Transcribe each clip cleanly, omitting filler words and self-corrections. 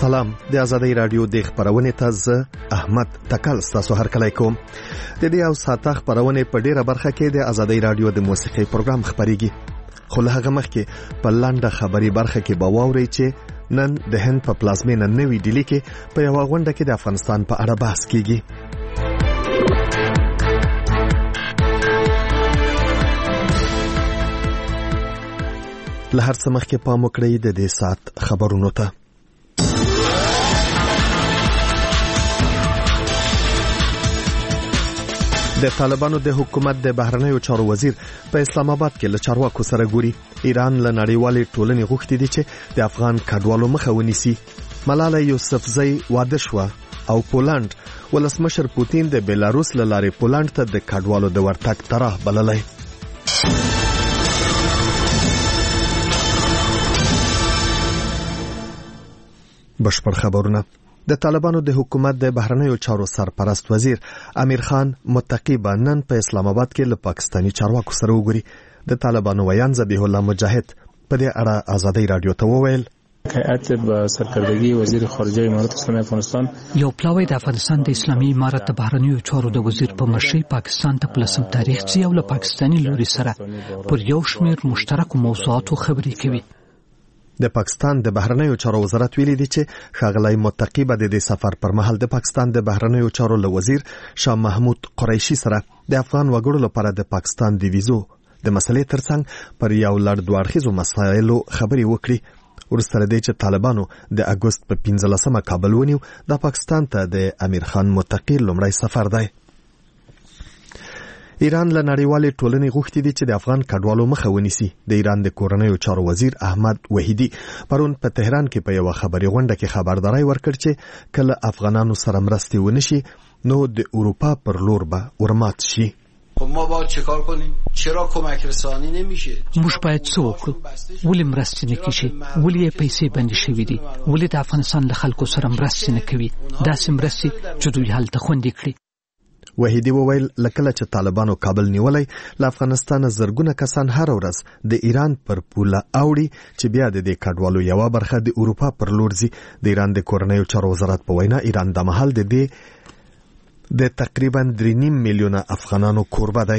سلام د آزادۍ رادیو د خبرونې ته زه احمد تکل تاسو هرکلی کوم. د دې او ساته خبرونه په ډیره برخه کې د آزادۍ رادیو د موسیقي پروګرام خبريږي. خو له هغه مخکې په لاندې خبري برخه کې به واورئ چې نن د هند په پلازمینه نوې ډیلی کې په یو غونډه کې د افغانستان په اړه بحث کیږي. له هر څه مخکې پام وکړئ د دې سات خبرونو ته. د طالبانو د حکومت د بهرنیو چارو وزیر په اسلام آباد کې له چارواکو سره ګوري. ایران له نړیوالې ټولنې غوښتي دي چې د افغان کډوالو مخه ونیسي. ملاله یوسفزۍ واده شوه او پولند ولسمشر پوتین د بیلاروس له لارې پولند ته د کډوالو د ورتګ طرح بللی. بشپړ خبرونه. د طالبانو د حکومت د بهرنیو چارو سرپرست وزیر امیر خان متقی نن په اسلام آباد کې له پاکستاني چارواکو سره وګوري. د طالبانو ویان ذبیح الله مجاهد په دې اړه آزادۍ رادیو ته وویل: هیئت به سرکردگی وزیر خارجه امارات اسلامی افغانستان یو پلاوی د افغانستان د اسلامي امارت د بهرنیو چارو د وزیر په مشرۍ پاکستان ته پلسم تاریخ چې یو له پاکستاني لوري سره پر یو شمېر مشترکو موضوعاتو خبرې کوي. د پاکستان د بهرنیو چارو وزارت ویلي دی چې ښاغلی متقی به د سفر پر مهال د پاکستان د بهرنیو چارو له وزیر شاه محمود قریشي سره د افغان وګړو لپاره د پاکستان د ویزو د مسلې ترڅنګ پر یو لړ دوه اړخیزو مسایلو خبرې وکړي. وروسته له دې چې طالبانو د اګوست په 15 کابل ونیو، د پاکستان ته د امیر خان متقی لومړی سفر دی. ایران له نړیوالې ټولنې غوښتي دي چې د افغان کډوالو مخه ونیسي. د ایران د کورنیو چارو وزیر احمد وحیدی پرون په تهران کې په یو خبري غونډه کې خبرداري ورکړ چې کله افغانانو سره مرستې ونشي نو د اروپا پر لور به ورمات شي. ما باید چیکار کنیم؟ چرا کمک رسانی نمیشه؟ موږ باید څه وکړو؟ ولې مرستې نه کیږي؟ ولې پیسې بندي شوې دي؟ ولې د افغانستان له خلکو سره مرستې نه کوي؟ داسې مرستې چې دوی هلته خوندې کړي. وحیدی وویل لکه چې طالبانو کابل نیولای، له افغانستان زرګونه کسان هر ورځ د ایران پر پوله اوړي چې بیا د دې کډوالو یو برخه د اروپا پر لور ځي. د ایران د کورنیو چارو وزارت په وینا ایران د محل د تقریبا 3.5 میلیونه افغانانو کوربه دی.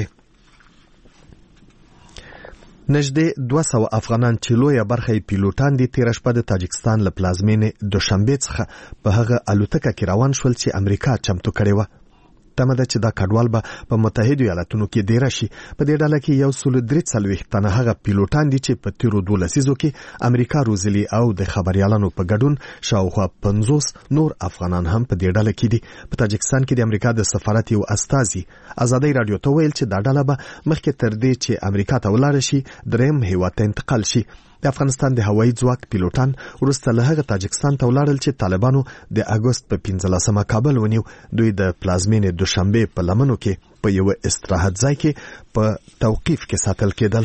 نږدې 200 افغانان چې لویه برخه یې پیلوټان دي تېره شپه د تاجکستان له پلازمینې دوشنبې څخه په هغه الوتکه کې روان شول چې امریکا چمتو کړې وه. تمه ده چې دا کډوال به په متحدو ایالاتونو کې دېره شي. په دې ډله کې 143 تنه هغه پیلوټان دي چې په تیرو 2 لسیزو کې امریکا روزلي او د خبريالانو په ګډون شاوخوا 50 نور افغانان هم په دې ډله کې دي. په تاجکستان کې د امریکا د سفارت یو استازي آزادۍ رادیو ته ویل چې دا ډله به مخکې تر دې چې امریکا ته ولاړ شي دریم هیواد ته انتقال شي. د افغانستان د هوایي ځواک پیلوټان وروسته له هغه تاجکستان ته ولاړل چې طالبانو د اګوست په 15 کابل ونیو. دوی د پلازمینې دوشنبه په لمنو کې په یو استراحت ځای کې په توقیف کې ساتل کېدل.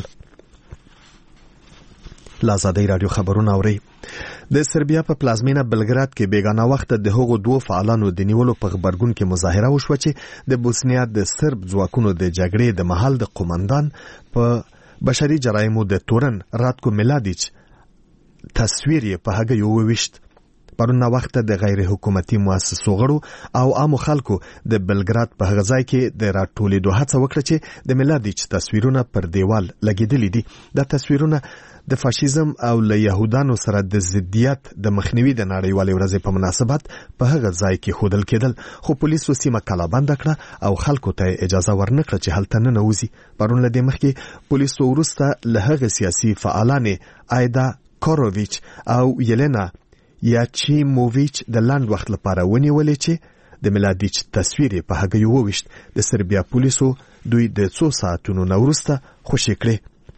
آزادۍ رادیو خبرونه اوري. د سربیا په پلازمینه بلګراد کې بیگانه وخت د هغو 2 فعالانو د نیولو په خبرګون کې مظاهره وشوه چې د بوسنیا د سرب ځواکونو د جګړې د محل د قومندان په بشري جرایمو د تورن راتکو میلادیچ تصویر یې په هغه یو وویشت. پرونه وخت د غیر حکومتي مؤسسو غړو او عامو خلکو د بلګراد په هغه ځای کې د راټولېدو هڅه وکړه چې د میلادیچ تصویرونه پر دیوال لګېدلي دي. دا تصویرونه د فاشیزم او له يهودانو سره د ضدیت د مخنیوي د نړیوالې ورځې په مناسبت په هغه ځای کې ښودل کېدل، خو پولیسو سیمه کلابند کړه او خلکو ته اجازه ورنکړه چې هلته ننوځي. پرون له دې مخکې پولیسو وروسته له هغه سیاسي فعالانې آیدا کوروویچ او یلینا یاچیموویچ د لاند وخت لپاره ونیولې چې د میلادیچ تصویر په هغه یو وویشت. د سربیا پولیسو دوی د 2 ساعتونو نه وروسته خوشي کړې.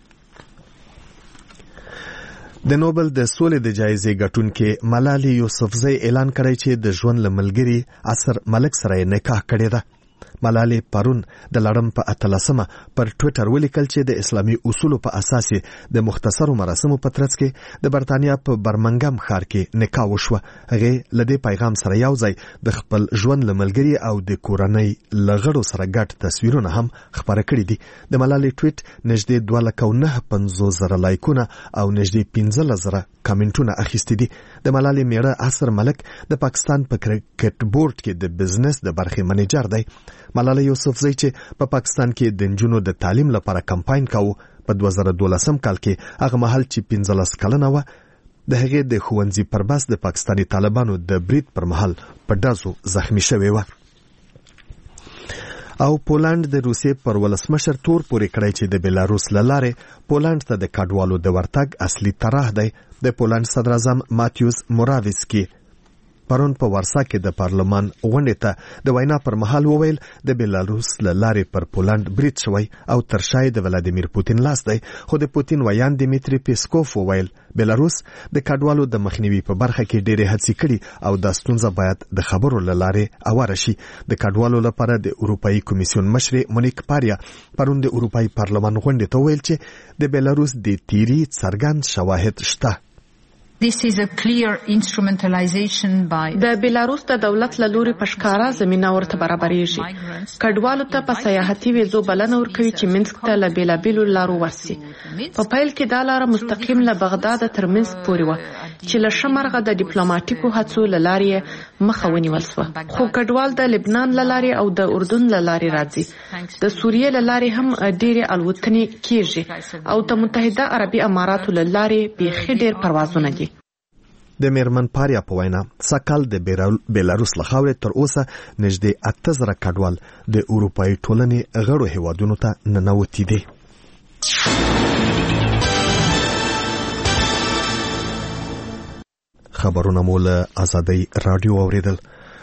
د نوبل د سولې د جایزې ګټونکې ملاله یوسفزۍ اعلان کړی چې د ژوند له ملګري عصر ملک سره نکاح کړی ده. ملالۍ پرون د لړم په 18مه پر ټوئیټر ولیکل چې د اسلامي اصولو په اساس د مختصرو مراسمو په ترڅ کې د برتانیا په برمنګم ښار کې نکاح وشوه. هغه لدې پیغام سره یو ځای د خپل ژوند لملګری او د کورنۍ لغړو سره ګډ تصویرونه هم خبره کړي دي. د ملالۍ ټویټ نږدې 2.950,000 لایکونه او نږدې 15,000 کمنټونه اخیستي دي. د ملالۍ میړه عصر ملک د پاکستان په کرکټ بورډ کې د بزنس د برخې منیجر دی. ملالۍ یوسفزۍ چې په پاکستان کې د نجونو د تعلیم لپاره کمپاین کاوه په 2012 کال کې هغه مهال چې 15 کلنه وه د هغې د ښوونځي پر بس د پاکستاني طالبانو د برید پر مهال په ډزو زخمی شوې وه. او پولند د روسیې پر ولسمشر تور پورې کړی چې د بیلاروس له لارې پولند ته د کډوالو د ورتګ اصلي طرح دی. د پولند صدر اعظم ماتیوس موراویسکی پرون په ورسا کې د پارلمان غونډې ته د وینا پر مهال وویل د بیلاروس له لارې پر پولند برید شوی او تر شا د ولادیمیر پوتین لاس دی. خو د پوتین ویان دیمیتری پیسکوف وویل بیلاروس د کډوالو د مخنیوي په برخه کې ډېرې هڅې کړي او دا ستونزه باید د خبرو له لارې اواره شي. د کډوالو لپاره د اروپایي کمیسیون مشر مونیک پاریا پرون د اروپایي پارلمان غونډې ته وویل چې د بیلاروس د تیری څرګند شواهد شته. This is a clear instrumentalization by د بیلاروس د دولت له لوري په ښکاره زمینه ورته برابرېږي. کډوالو ته په سیاحتي ویزو بلنه ورکوي چې منسک ته له بېلابېلو لارو ورسي. په پیل کې دا لاره مستقیم له بغداد تر منسک پورې وه چې له ښه مرغه د ډیپلوماټیکو هڅو له لارې مخه ونیول شوه. خو کډوال د لبنان له لارې او د اردن له لارې راځي. د سوریې له لارې هم ډېرې الوتنې کېږي او د متحده عربي اماراتو له لارې بیخي ډېر پروازونه دي. د میرمن پاریا په وینا سکهال د بیلاروس له خاورې تر اوسه نږدې 8,000 کډوال د اروپایي ټولنې غړو هیوادونو ته ننوتي دي. خبرونه مو له آزادۍ رادیو اوریدل.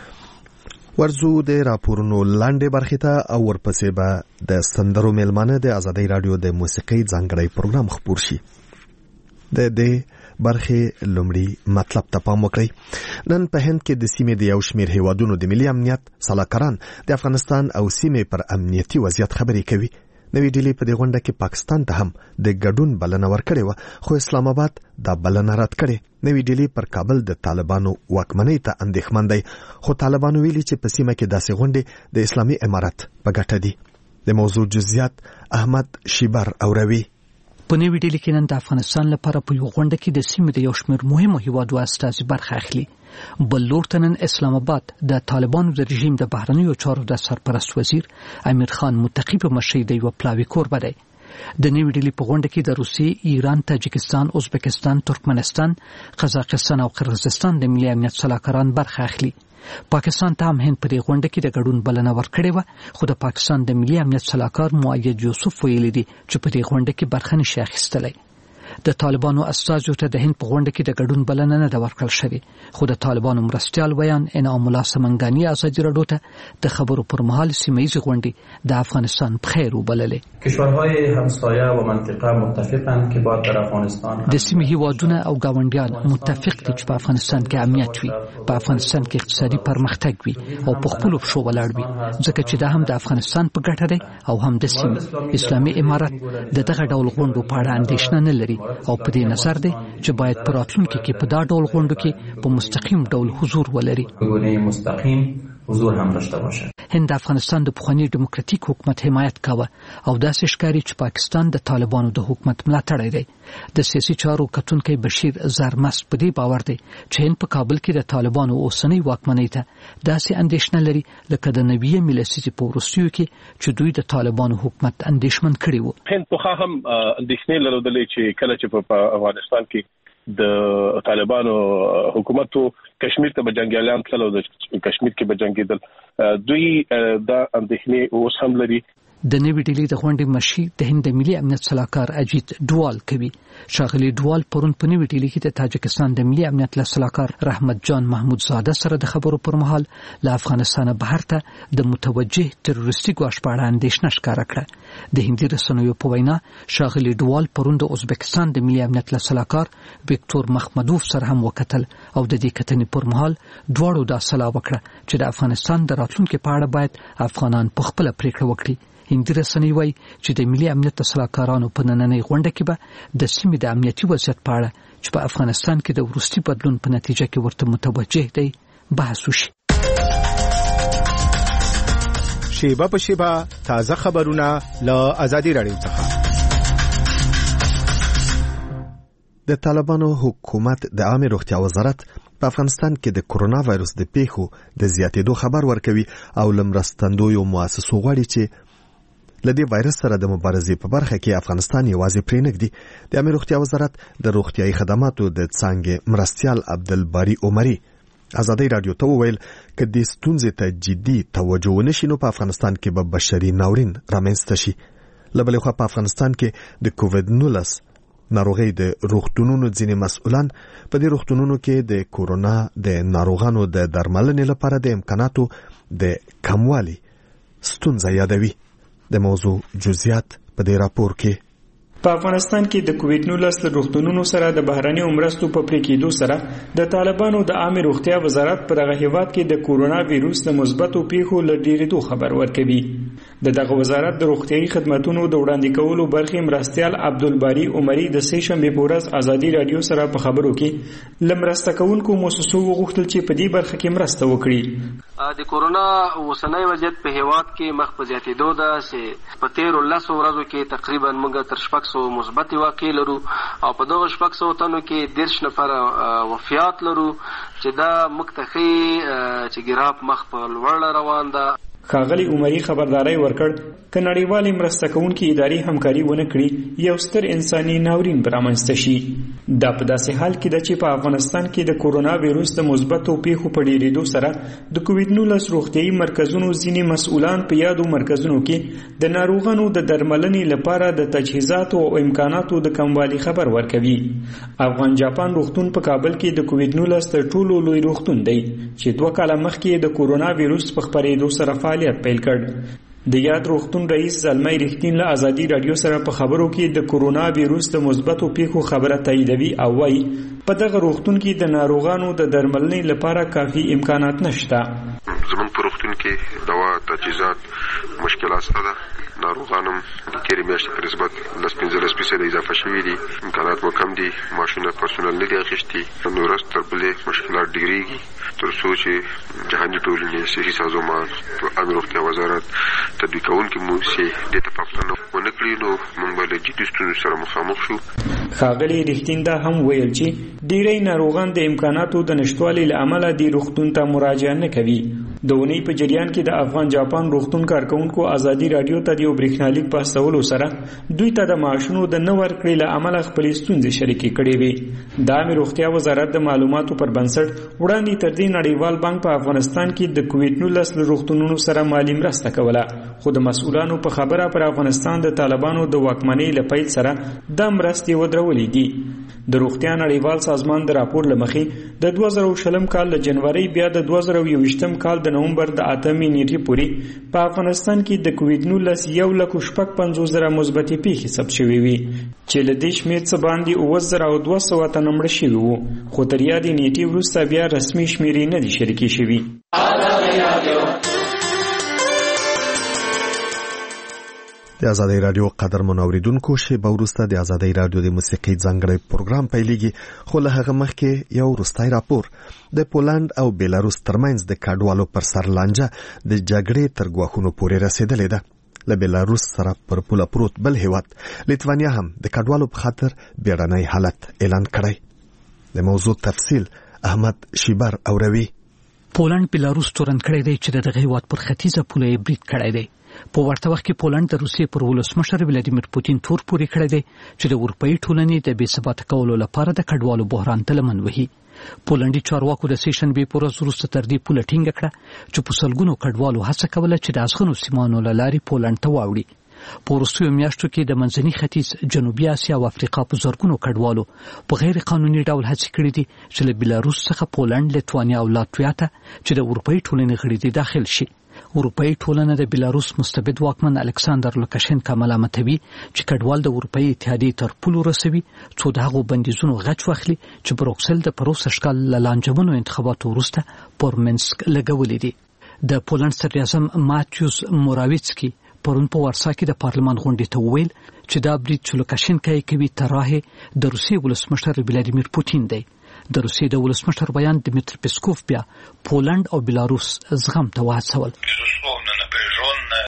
ورځو د راپورونو لاندې برخې ته او ورپسې به د سندرو میلمانه د آزادۍ رادیو د موسیقۍ ځانګړی پروګرام خپور شي. د دې برخې لومړی مطلب ته پام وکړئ. نن په هند کې د سیمې د یو شمېر هیوادونو د ملي امنیت سلاکاران د افغانستان او سیمې پر امنیتي وضعیت خبرې کوي. نوې ډیلي په دې غونډه کې پاکستان ته هم د ګډون بلنه ورکړې وه خو اسلام آباد دا بلنه رد کړې. نوې ډیلي پر کابل د طالبانو واکمنۍ ته اندېښمن دی خو طالبانو ویلي چې په سیمه کې داسې غونډې د اسلامي امارت په ګټه دي. د موضوع جزئیات احمد شیبر اوروي. په نوې ډیلي کې نن د افغانستان لپاره په یو غونډه کې د سیمې د یو شمېر مهمو هیوادو استازي برخه اخلي. بل لور ته نن اسلام آباد د طالبانو د رژیم د بهرنیو چارو د سرپرست وزیر امیر خان متقی په مشرۍ د یو پلاوي کوربه دی. د نوې ډیلي په غونډه کې د روسیې، ایران، تاجکستان، ازبکستان، ترکمنستان، قزاقستان او قرغیزستان د ملي امنیت سلاکاران برخه اخلي. پاکستان ته هم هند په دې غونډه کې د ګډون بلنه ورکړې وه خو د پاکستان د ملي امنیت سلاکار مؤید یوسف ویلي دي چې په دې غونډه کې برخه نشي اخیستلی. د طالبانو استازو ته د هند په غونډه کې د ګډون بلنه نه ده ورکړل شوې خو د طالبانو مرستیال ویان انعام الله سمنګاني ازادي راډیو ته د خبرو پر مهال سیمه‌ایزې غونډې د افغانستان په خیر وبللې. کشورهای همسایه و منطقه متفقند که باید در افغانستان د سیمې هیوادونه او ګاونډیان متفق دي چې په افغانستان کې امنیت وي، په افغانستان کې اقتصادي پرمختګ وي او په خپلو پښو ولاړ وي ځکه چې دا هم د افغانستان په ګټه دی او هم د سیمې. اسلامي امارت د دغه ډول غونډو په اړه اندېښنه نه لري او په دې نظر دی چې باید په راتلونکي کې په دا ډول غونډو کې په مستقیم ډول حضور ولري. حضور هم داشته باشه. هند د افغانستان د پخواني ډیموکراتیک حکومت حمایت کاوه او داسې ښکاري چې پاکستان د طالبانو د حکومت ملاتړی دی. د سیاسي چارو کتونکی بشیر زرمست په دې باور دی چې هند په کابل کې د طالبانو اوسنۍ واکمنۍ ته داسې اندېښنه لري لکه د نویه ملسیزي په وروستیو کې چې دوی د طالبانو حکومت اندېښمن کړي وو. هند پخوا هم اندېښنې لرلې چې کله چې په افغانستان کې د طالبانو حکومتو کشمیر ته به جنگیالان تلل او د کشمیر کې به جنگیدل دوی دا اندېښنې اوس هم لري. د نوې ډیلي د غونډې مشري د هند د ملي امنیت سلاکار اجیت ډوال کوي. ښاغلي ډوال پرون په نوې ډیلي کې د تاجکستان د ملي امنیت سلاکار رحمت جان محمود زاده سره د خبرو پر مهال له افغانستان بهر ته د متوجه تروریستي ګواښ په اړه اندېښنه ښکاره کړه. د هندي رسنیو په وینا ښاغلي ډوال پرون د ازبکستان د ملي امنیت سلاکار ویکتور مخمدوف سره هم وکتل او د دې کتنې پر مهال دواړو دا سلا وکړه چې د افغانستان د راتلونکو په اړه باید افغانان په خپل پریکړه وکړي. هندي رسنۍ وایي چې د ملي امنیت سلاکارانو په نننۍ غونډه کې به د سیمې د امنیتي وضعیت په اړه چې په افغانستان کې د وروستي بدلون په نتیجه کې ورته متوجه دی بحث وشي. شیبه په شیبه تازه خبرونه له آزادي رادیو څخه. د طالبانو حکومت د عامه روغتیا وزارت په افغانستان کې د کرونا وایروس د پیښو د زیاتېدو خبر ورکوي او لمرستندویو مؤسسو غواړي چې لدې وایرس سره د مبارزې په برخه کې افغانستان یوازې پرې نږدي. د عامه روغتیا وزارت د روغتیايي خدماتو د څانګې مرستیال عبدالباری عمری آزادی رادیو ته وویل چې د ستونزې ته جدي توجه ونشي نو په افغانستان کې به بشري ناورین رامنځته شي. له بلې خوا په افغانستان کې د کووډ-19 ناروغي د روغتونونو ځینې مسؤلان په دې روغتونونو کې د کورونا د ناروغانو د درملنې لپاره د امکاناتو د کموالي ستونزه یادوي. د موضوع جزئیات په دې راپور کې. په افغانستان کې د کووډ-19 روغتونونو سره د بهراني مرستو په پرې کېدو سره د طالبانو د عامه روغتیا وزارت په دغه هیواد کې د کورونا وایروس د مثبتو پیښو له ډېرېدو خبر ورکوي. دغه وزارت د روغتیايي خدماتو د وړاندې کولو برخې مرستیال عبدالباری عمری د سې شنبه په ورځ آزادي رادیو سره په خبرو کې لمرسته کوونکو مؤسسو وغوښتل چې په دې برخه کې مرسته وکړي. د کورونا اوسنۍ وضعیت په هیواد کې مخ په زیاتېدو ده چې په تیرو 10 ورځو کې تقریبا موږ تر 600 مثبت واقع لرو او په دغه 600 تنو کې 10 نفر وفات لرو چې دا مکتخي چې ګراف مخ په لوړ روان ده. ښاغلي عمری خبرداري ورکړ ک نړیوالې مرسته کوونکې ادارې همکاري ونه کړي یو ستر انساني ناورین برامنځته شي. دا په داسې حال کې ده چې په افغانستان کې د کورونا وایروس د مثبتو پیښو په ډېرېدو سره د کووډ-19 روغتیايي مرکزونو ځینې مسؤلان په یادو مرکزونو کې د ناروغانو د درملنې لپاره د تجهیزاتو او امکاناتو د کموالي خبر ورکوي. افغان جاپان روغتون په کابل کې د کووډ-19 تر ټولو لوی روغتون دی چې 2 کاله مخکې د کورونا وایروس په خپرېدو سره فعالیت پیل کړ. د یاد روغتون رئیس زلمي رښتین له آزادي رادیو سره په خبرو کې د کورونا وایروس د مثبتو پیښو خبره تاییدوي او وايي په دغه روغتون کې د ناروغانو د درملنې لپاره کافي امکانات نشته. زموږ په روغتون کې دوا تجهیزات مشکلات شته. ناروغانم د تیرې میاشتې په نسبت 15% اضافه شوي دي. امکانات مو کم دي. ماشینه پرسونل نه دي اخیستي. نو ورځ تر بلې مشکلات ډېرېږي تر څو چې جهاني ټولنې صحي سازمان په عامه روغتیا وزارت تطبیق کوونکې موسسې دې ته پاملرنه ونه کړي نو موږ به له جدي ستونزو سره مخامخ شو. ښاغلي رښتین دا هم ویل چې ډېری ناروغان د امکاناتو د نشتوالي له امله دې روغتون ته مراجعه نه کوي. د اونۍ په جریان کې د افغان جاپان روغتون کارکونکو آزادي رادیو ته یو بریښنالیک په استولو سره دوی ته د معاشونو د نه ورکړې له امله خپلې ستونزې شریکې کړې وې. د عامه روغتیا وزارت د معلوماتو پر بنسټ وړاندې تر دې نړیوال بانک په افغانستان کې د کووډ-19 روغتونونو سره مالي مرسته کوله خو د مسؤلانو په خبره پر افغانستان د طالبانو د واکمنۍ له پیل سره د مرستې ودرولې دي. د روغتیا نړیوال سازمان د راپور لمخې د 2020 کال له جنوري بیا د 2021 کال د نومبر د 8 نیټې پورې په افغانستان کې د کووډ-19 1,55,000 مثبتې پیښې ثبت شوې وي چې له دې شمېر څخه باندې 9,200 تنه مړه شوي وو خو تر یادې نیټې وروسته بیا رسمي شمېرې نه دي شریکې شوي. د آزادی رادیو قدرمن اوریدونکو شیبه وروسته د آزادی رادیو د موسیقي ځانګړی پروګرام پیلېږي خو له هغه مخکې یو وروستی راپور. د پولند او بیلاروس ترمنځ د کډوالو پر سر لانجه د جګړې تر ګواښونو پورې رسېدلې ده. له بیلاروس سره پر پوله پروت بل هیواد لیتوانیا هم د کډوالو په خاطر بیړنی حالت اعلان کړی. د موضوع تفصیل احمد شیبر اوروي. پولند بیلاروس تورن کړی دی چې دغه هیواد پر ختیځه پوله یې برید کړی دی. په ورته وخت کې پولند د روسیې پر ولسمشر ولادیمیر پوتین تور پورې کړی دی چې د اروپאי ټولنې د بې ثباته کولو لپاره د کډوالو بحران ته لمن وهي. پولندي چارواکو د سې شنبې په ورځ وروسته تر دې پوله ټینګه کړه چې په سلګونو کډوالو هڅه کوله چې د ازغنو سیمانو له لارې پولند ته واوړي. په وروستیو میاشتو کې د منځني ختیځ، جنوبي اسیا او افریقا په زرګونو کډوالو په غیر قانوني ډول هڅې کړې دي چې له بیلاروس څخه پولند، لیتوانیا او لاتویا ته چې د اروپאי ټولنې غړي دي داخل شي. اروپאי ټولنه د بیلاروس مستبد واکمن الکساندر لوکاشنکا ملامتوي چې کډوال د اروپאי اتحادیې تر پولو رسوي څو دغه بندیزونو غچ واخلي چې بروکسل د پروسه شکل لانجمنو انتخاباتو وروسته پر منسک لګولې دي. د پولند صدر اعظم ماتیوس موراویڅکی پرون په ورسا کې د پارلمان غونډې ته ویل چې دا برید چې لوکاشنکا یې کوي تراه د روسیې ولسمشر ولادیمیر پوتین دی. د روسیې د ولسمشر بیان دمیتر پیسکوف بیا پولند او بیلاروس زغم ته وهڅول.